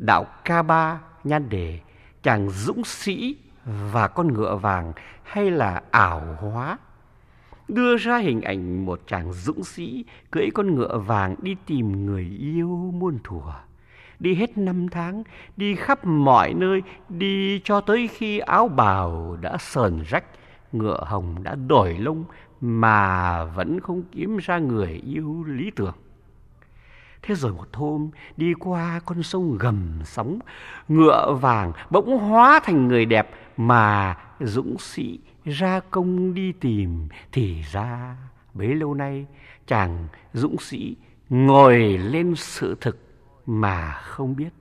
đạo Ca-ba nhan đề chàng dũng sĩ và con ngựa vàng hay là ảo hóa, đưa ra hình ảnh một chàng dũng sĩ cưỡi con ngựa vàng đi tìm người yêu muôn thuở, đi hết 5 tháng, đi khắp mọi nơi, đi cho tới khi áo bào đã sờn rách, ngựa hồng đã đổi lông mà vẫn không kiếm ra người yêu lý tưởng. Thế rồi một hôm đi qua con sông gầm sóng, ngựa vàng bỗng hóa thành người đẹp mà dũng sĩ ra công đi tìm. Thì ra bấy lâu nay chàng dũng sĩ ngồi lên sự thực mà không biết.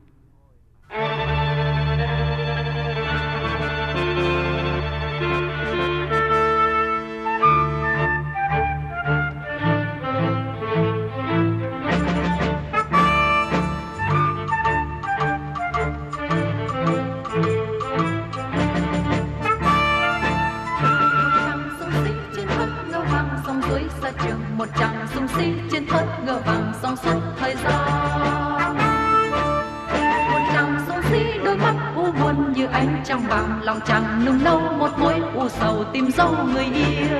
Một chàng dũng sĩ trên thớt ngựa vàng dòng suốt thời gian. Một chàng dũng sĩ đôi mắt u buồn như ánh trăng vàng, lòng chàng nung nấu một mối u sầu tìm dấu người yêu.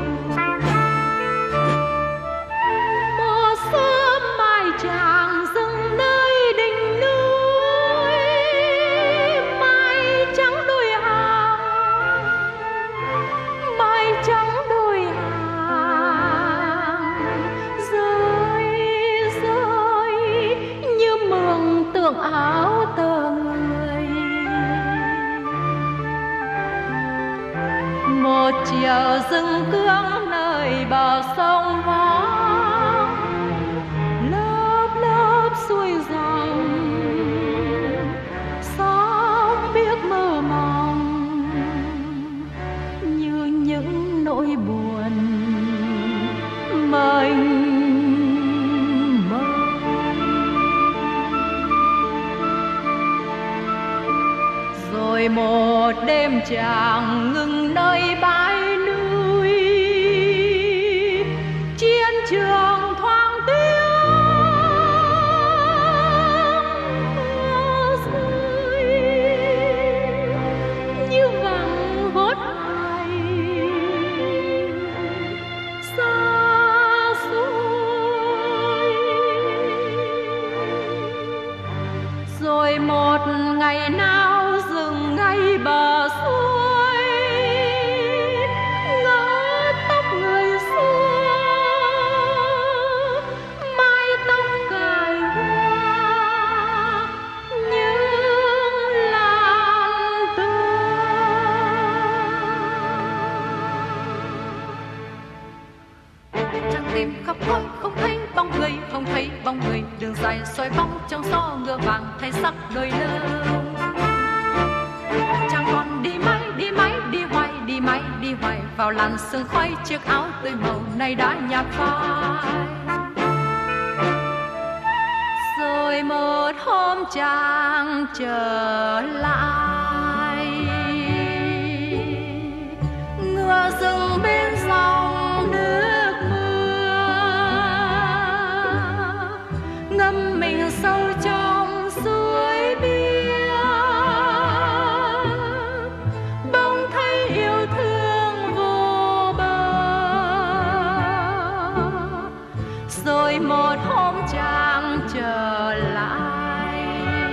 Một sớm mai chàng dừng nơi đỉnh núi, mai trắng đôi hàng, mai trắng đôi hàng tượng áo tơ người. Một chiều rừng cương nơi bờ sông vắng, lớp lớp xuôi dòng, sóng biếc mơ màng như những nỗi buồn mênh. Rồi một đêm chàng ngừng nơi bãi núi, chiến trường thoáng tiếng mưa rơi như vàng vốt ai xa xôi. Rồi một ngày nào ngay bờ suối, ngỡ tóc người xưa, mái tóc cài hoa những làn tơ. Chẳng tìm khắp nơi không thấy bóng người, không thấy bóng người, đường dài soi bóng trong gió ngựa vàng thay sắc đôi lưng. Chàng còn đi mãi, đi mãi, đi hoài, đi mãi, đi hoài vào làn sương khói, chiếc áo tươi màu này đã nhạt phai. Rồi một hôm chàng trở lại, ngựa dừng bên dòng nước mưa, ngâm mình sâu trong suối biếc. Rồi một hôm chàng trở lại,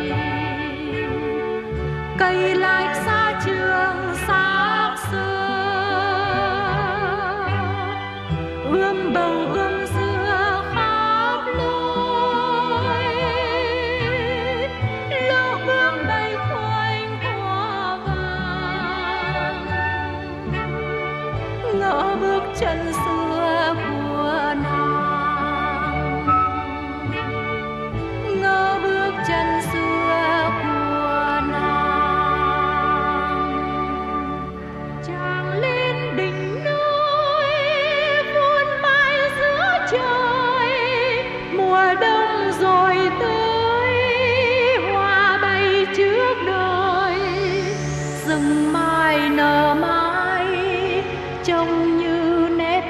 cây lạch xa trường xác xưa, ươm bồng ươm dưa khắp nơi, lỗ ươm đầy khoanh hoa vàng, ngỡ bước chân xưa của nàng. Chân xưa của nàng. Chàng lên đỉnh núi vun mãi giữa trời, mùa đông rồi tới, hoa bay trước đời, rừng mai nở mãi trông như nét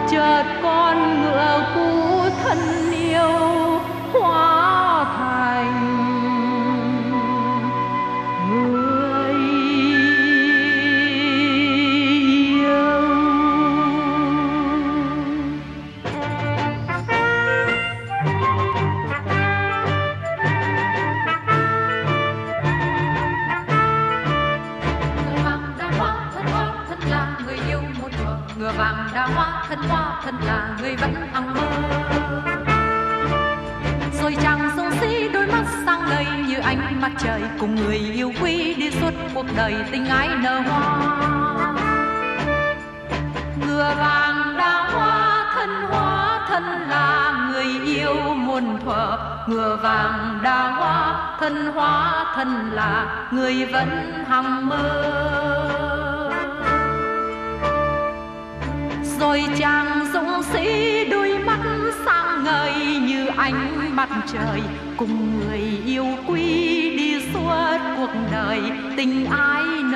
chợt con ngựa cũ thân yêu hóa thành người yêu. Ngựa vàng đã hóa thân là người vẫn hằng mơ. Rồi chàng dũng sĩ đôi mắt sáng ngời như ánh mặt trời, cùng người yêu quý đi suốt cuộc đời tình ái nở hoa. Ngựa vàng đã hóa thân là người yêu muôn thuở. Ngựa vàng đã hóa thân là người vẫn hằng mơ. Rồi chàng dũng sĩ đôi mắt sáng ngời như ánh mặt trời, cùng người yêu quý đi suốt cuộc đời tình ái